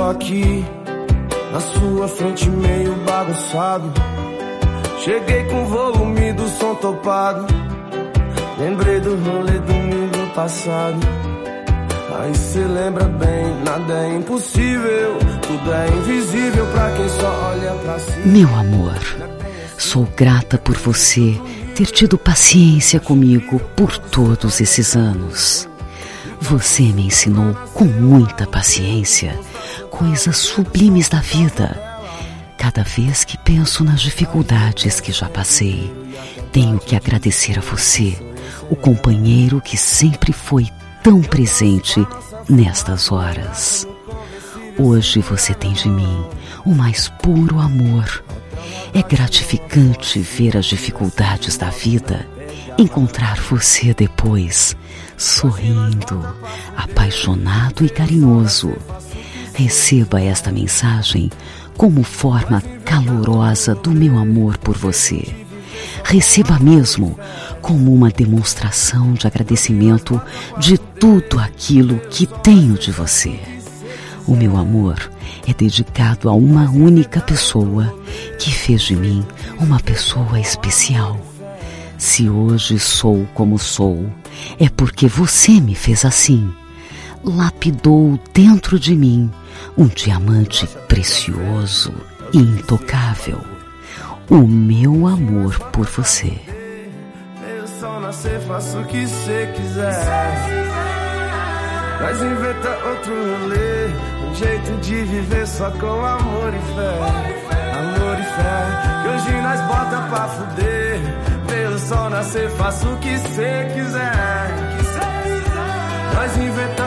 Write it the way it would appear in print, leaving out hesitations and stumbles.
tô aqui na sua frente meio bagunçado. Cheguei com o volume do som topado. Lembrei do rolê domingo passado. Aí cê lembra bem, nada é impossível, tudo é invisível pra quem só olha pra si. Meu amor, sou grata por você ter tido paciência comigo por todos esses anos. Você me ensinou com muita paciência coisas sublimes da vida. Cada vez que penso nas dificuldades que já passei, tenho que agradecer a você, o companheiro que sempre foi tão presente nestas horas. Hoje você tem de mim o mais puro amor. É gratificante ver as dificuldades da vida, encontrar você depois, sorrindo, apaixonado e carinhoso. Receba esta mensagem como forma calorosa do meu amor por você. Receba mesmo como uma demonstração de agradecimento de tudo aquilo que tenho de você. O meu amor é dedicado a uma única pessoa que fez de mim uma pessoa especial. Se hoje sou como sou, é porque você me fez assim. Lapidou dentro de mim um diamante precioso e intocável. O meu amor por você. Meu sol nascer, faço o que cê quiser. Nós inventa outro rolê, um jeito de viver só com amor e fé. Amor e fé, que hoje nós bota pra fuder. Meu sol nascer, faço o que cê quiser. Nós inventa